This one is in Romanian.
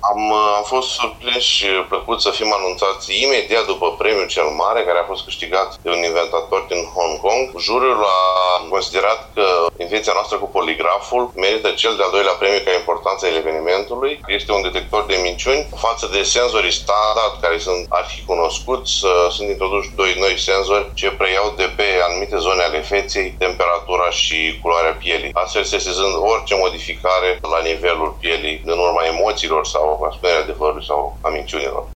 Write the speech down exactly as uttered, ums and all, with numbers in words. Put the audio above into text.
Am, am fost surprins și plăcut să fim anunțați imediat după premiul cel mare, care a fost câștigat de un inventator din Hong Kong. Juriul a considerat că invenția noastră cu poligraful merită cel de-al doilea premiu ca importanță al evenimentului. Este un detector de minciuni față de senzorii standard, care sunt arhicunoscuți. Sunt introduși doi noi senzori ce preiau de pe anumite zone ale feței temperatura și culoarea pielii, astfel sesizând orice modificare la nivelul pielii în urma emoțiilor sau asupra adevărului sau a minciunilor.